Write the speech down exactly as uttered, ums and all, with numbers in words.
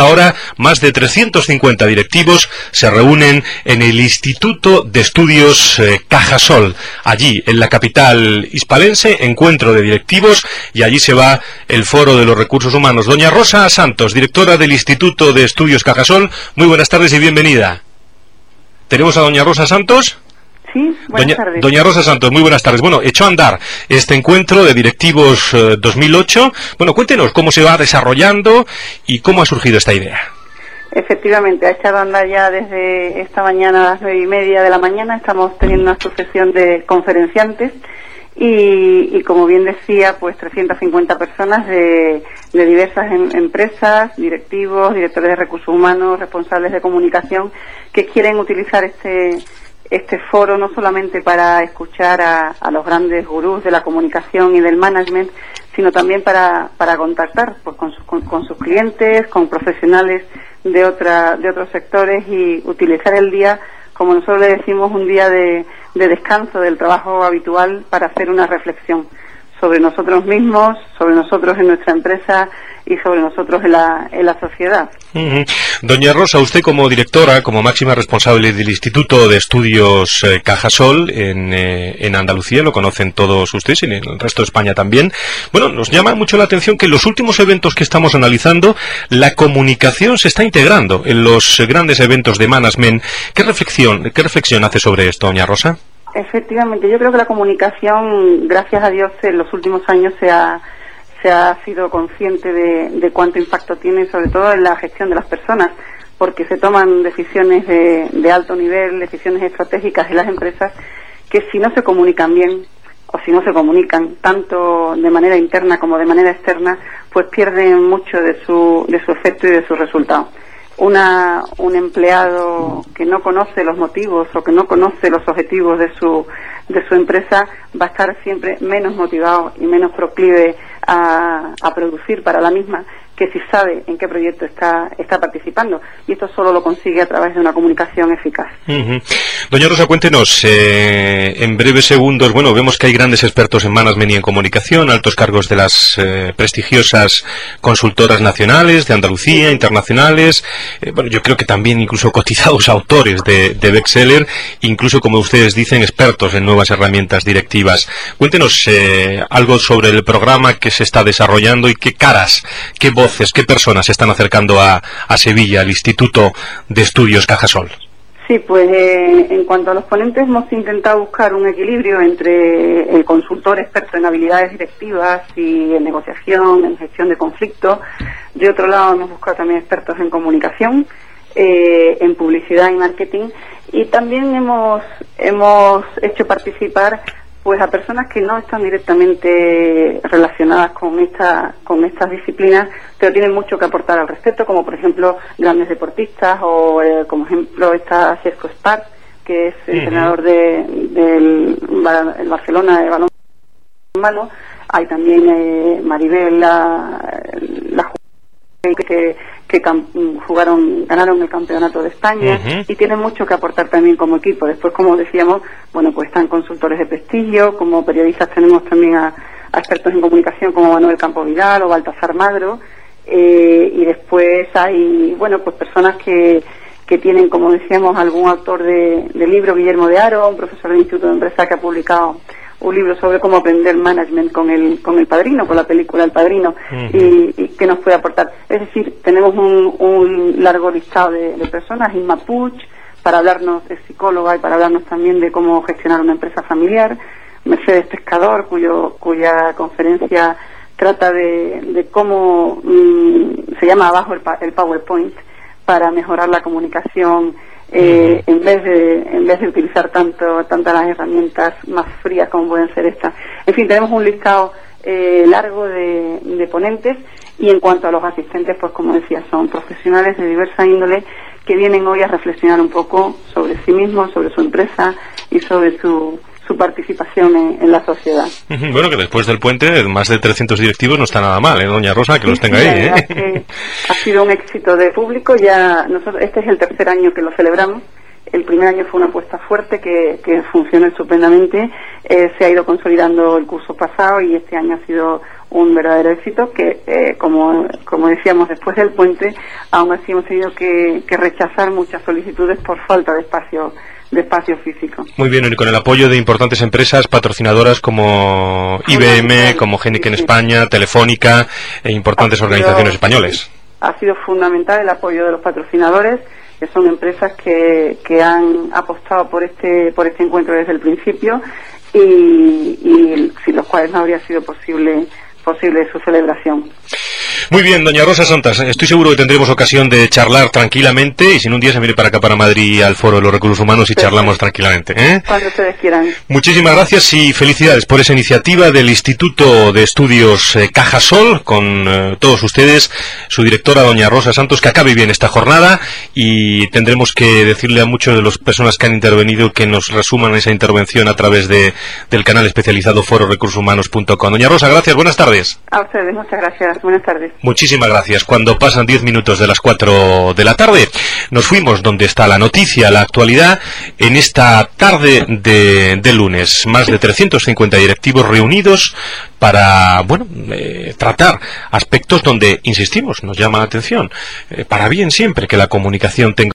hora, más de trescientos cincuenta directivos se reúnen en el Instituto de Estudios eh, Cajasol, allí en la capital hispalense, encuentro de directivos, y allí se va el Foro de los Recursos Humanos. Doña Rosa Santos, directora del Instituto de Estudios Cajasol, muy buenas tardes y bienvenida. ¿Tenemos a doña Rosa Santos? Sí, buenas doña, tardes. Doña Rosa Santos, muy buenas tardes. Bueno, echó a andar este encuentro de directivos eh, dos mil ocho. Bueno, cuéntenos cómo se va desarrollando y cómo ha surgido esta idea. Efectivamente, ha echado a andar ya desde esta mañana a las nueve y media de la mañana. Estamos teniendo una sucesión de conferenciantes y, y como bien decía, pues trescientas cincuenta personas de, de diversas em, empresas, directivos, directores de recursos humanos, responsables de comunicación, que quieren utilizar este este foro no solamente para escuchar a, a los grandes gurús de la comunicación y del management, sino también para, para contactar pues, con, sus, con, con sus clientes, con profesionales de, otra, de otros sectores, y utilizar el día, como nosotros le decimos, un día de, de descanso del trabajo habitual para hacer una reflexión sobre nosotros mismos, sobre nosotros en nuestra empresa y sobre nosotros en la, en la sociedad. Uh-huh. Doña Rosa, usted como directora, como máxima responsable del Instituto de Estudios eh, Cajasol en, eh, en Andalucía, lo conocen todos ustedes y en el resto de España también. Bueno, nos llama mucho la atención que en los últimos eventos que estamos analizando, la comunicación se está integrando en los grandes eventos de management. ¿Qué reflexión, qué reflexión hace sobre esto, doña Rosa? Efectivamente, yo creo que la comunicación, gracias a Dios, en los últimos años se ha se ha sido consciente de, de cuánto impacto tiene, sobre todo en la gestión de las personas, porque se toman decisiones de, de alto nivel, decisiones estratégicas en las empresas, que si no se comunican bien, o si no se comunican tanto de manera interna como de manera externa, pues pierden mucho de su, de su efecto y de su resultado. Una, un empleado que no conoce los motivos o que no conoce los objetivos de su, de su empresa va a estar siempre menos motivado y menos proclive a, a producir para la misma que si sabe en qué proyecto está, está participando. Y esto solo lo consigue a través de una comunicación eficaz. Uh-huh. Doña Rosa, cuéntenos, eh, en breves segundos, bueno, vemos que hay grandes expertos en management y en comunicación, altos cargos de las eh, prestigiosas consultoras nacionales, de Andalucía, internacionales, eh, bueno, yo creo que también incluso cotizados autores de, de bestseller, incluso, como ustedes dicen, expertos en nuevas herramientas directivas. Cuéntenos eh, algo sobre el programa que se está desarrollando y qué caras, qué voces, ¿Qué personas se están acercando a, a Sevilla, al Instituto de Estudios Cajasol? Sí, pues eh, en cuanto a los ponentes, hemos intentado buscar un equilibrio entre el consultor experto en habilidades directivas y en negociación, en gestión de conflictos. De otro lado, hemos buscado también expertos en comunicación, eh, en publicidad y marketing. Y también hemos, hemos hecho participar pues a personas que no están directamente relacionadas con esta con estas disciplinas, pero tienen mucho que aportar al respecto, como por ejemplo grandes deportistas, o eh, como ejemplo está Xesco Espart, que es el uh-huh. entrenador de, del el Barcelona de balonmano. Hay también eh, Maribel, la, la que, que jugaron, ganaron el campeonato de España, uh-huh. y tienen mucho que aportar también como equipo. Después, como decíamos, bueno, pues están consultores de prestigio, como periodistas tenemos también a, a expertos en comunicación como Manuel Campo Vidal o Baltasar Magro, eh, y después hay, bueno, pues personas que, que tienen, como decíamos, algún autor de, de libro, Guillermo de Haro, un profesor del Instituto de Empresa que ha publicado un libro sobre cómo aprender management con el con el Padrino, con la película El Padrino, uh-huh. y, y que nos puede aportar. Es decir, tenemos un, un largo listado de, de personas. Inma Puig, para hablarnos, es psicóloga, y para hablarnos también de cómo gestionar una empresa familiar. Mercedes Pescador, cuyo cuya conferencia trata de, de cómo mmm, se llama abajo el, el PowerPoint para mejorar la comunicación. Eh, uh-huh. en vez de en vez de utilizar tanto tantas las herramientas más frías como pueden ser estas. En fin, tenemos un listado eh, largo de, de ponentes. Y en cuanto a los asistentes, pues como decía, son profesionales de diversa índole que vienen hoy a reflexionar un poco sobre sí mismos, sobre su empresa y sobre su su participación en, en la sociedad. Bueno, que después del puente más de trescientos directivos no está nada mal, ¿eh, doña Rosa? Que sí, los tenga sí, ahí, ¿eh? Que ha sido un éxito de público. Ya nosotros, este es el tercer año que lo celebramos. El primer año fue una apuesta fuerte que, que funcionó estupendamente. Eh, se ha ido consolidando el curso pasado y este año ha sido un verdadero éxito que, eh, como, como decíamos, después del puente, aún así hemos tenido que, que rechazar muchas solicitudes por falta de espacio de espacio físico. Muy bien, y con el apoyo de importantes empresas patrocinadoras como I B M, como Heineken sí, sí. España, Telefónica e importantes Ha sido, organizaciones españoles. Ha sido fundamental el apoyo de los patrocinadores, que son empresas que, que han apostado por este por este encuentro desde el principio y, y sin los cuales no habría sido posible posible su celebración. Muy bien, doña Rosa Santas, estoy seguro que tendremos ocasión de charlar tranquilamente y si no un día se viene para acá, para Madrid, al Foro de los Recursos Humanos y Perfecto. charlamos tranquilamente. ¿eh? Cuando ustedes quieran. Muchísimas gracias y felicidades por esa iniciativa del Instituto de Estudios eh, Cajasol, con eh, todos ustedes, su directora, doña Rosa Santos, que acabe bien esta jornada y tendremos que decirle a muchos de las personas que han intervenido que nos resuman esa intervención a través de del canal especializado foro recursos humanos punto com. Doña Rosa, gracias, buenas tardes. A ustedes, muchas gracias, buenas tardes. Muchísimas gracias. Cuando pasan diez minutos de las cuatro de la tarde, nos fuimos donde está la noticia, la actualidad, en esta tarde de, de lunes. Más de trescientos cincuenta directivos reunidos para, bueno, eh, tratar aspectos donde, insistimos, nos llama la atención, eh, para bien siempre que la comunicación tenga